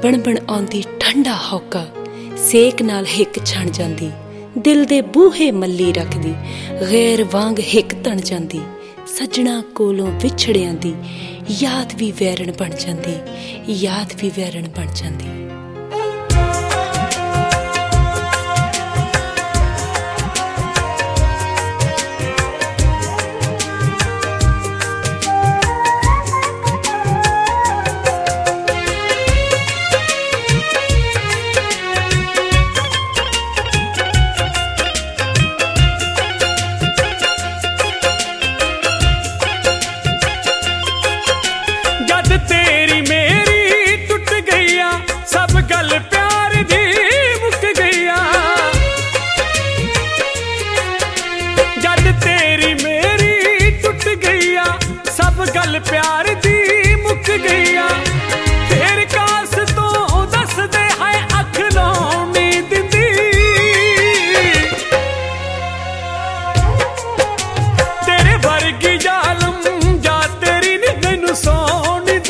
ਬਣਬਣ ਆਉਂਦੀ ਠੰਡਾ ਹੌਕਾ ਸੇਕ ਨਾਲ ਹਿੱਕ ਛਣ ਜਾਂਦੀ, ਦਿਲ ਦੇ ਬੂਹੇ ਮੱਲੀ ਰੱਖਦੀ, ਗੈਰ ਵਾਂਗ ਹਿੱਕ ਤਣ ਜਾਂਦੀ, ਸੱਜਣਾ ਕੋਲੋਂ ਵਿਛੜਿਆਂ ਦੀ ਯਾਦ ਵੀ ਵੈਰਣ ਬਣ ਜਾਂਦੀ, ਯਾਦ ਵੀ ਵੈਰਣ ਬਣ ਜਾਂਦੀ। तेरी मेरी टुट गईया सब गल प्यार दी मुक गईया, जद तेरी मेरी टुट गईया सब गल प्यार दी मुक गईया। तेरे कास तो दस दे है अख लाउणी दिंदी, तेरे वर्गी जालम जा तेरी नी मैनू सौण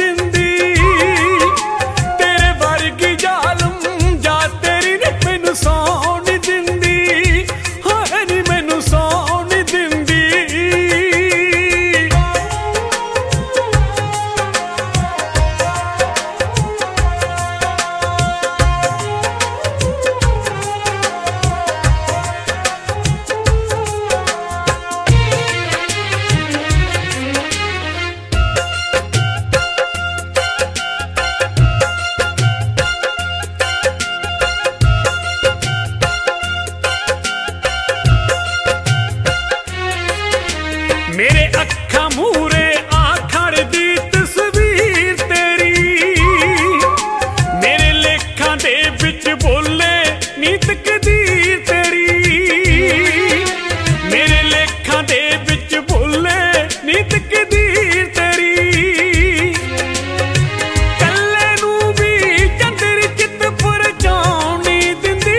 मेरे अखा मूरे आखड़ दी तस्वीर तेरी, मेरे लेखा दे बिच बोले नी तकदीर तेरी, मेरे लेखा दे बिच बोले नी तकदीर तेरी। कल्ले नू भी चंदर चित पुर जाउणी दिंदी,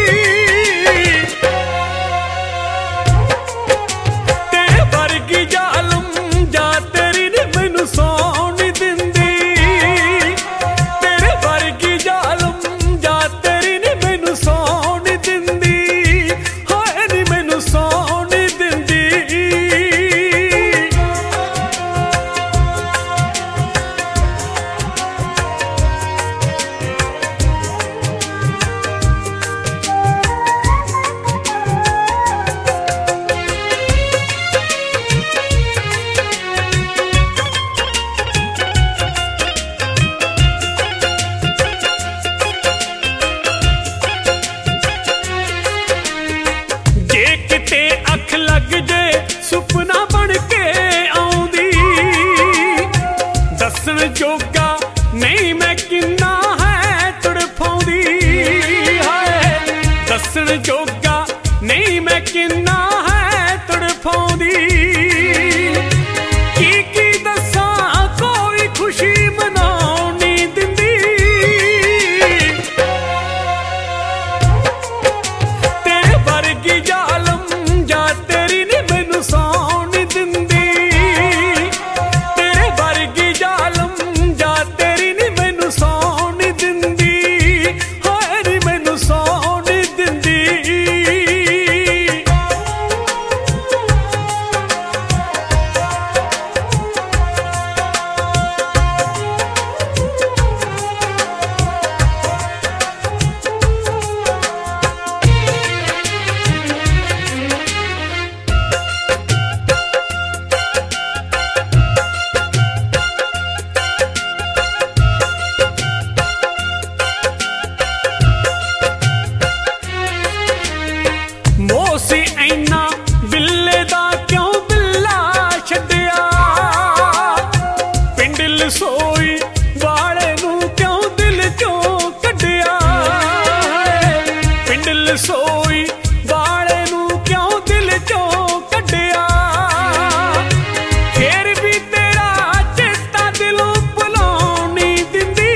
वर्गी जालम जा तेरी नी मैनू सौण दिंदी, तेरे वर्गी जालम जा तेरी नी मैनू सौण दिंदी, हाय नी मैनू सौण दिंदी। अख लग जे सुपना बन के आउंदी, दसन जोगा नहीं मैं किन्ना है तड़फाउंदी, हाय दसन जोगा नहीं मैं किन्ना है तड़फाउंदी। की दसा कोई खुशी मनाउणी दिंदी, तेरे वर्गी जालम जा तेरी नी मैनू सौण दिंदी, तेरे वर्गी जालम जा तेरी नी मैनू सौण दिंदी, हाय नी मैनू सौण दिंदी। मोसी ऐना बिल्ले दा क्यों बिल्ला छड्डिया, पिंड लसोई वाले नू क्यों दिल चों कड्डिया, पिंड लसोई वाले नू क्यों दिल चों कड्डिया। फिर भी तेरा चेता दिलों भुलाउणी दिंदी,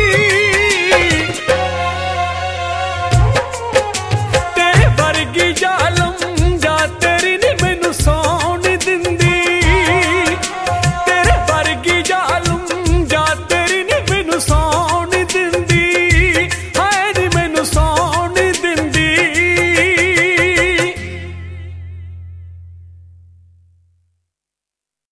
तेरे वर्गी जालम जा तेरी नी मैनू सौण दिंदी, तेरे वर्गी जालम जा तेरी नी मैनू सौण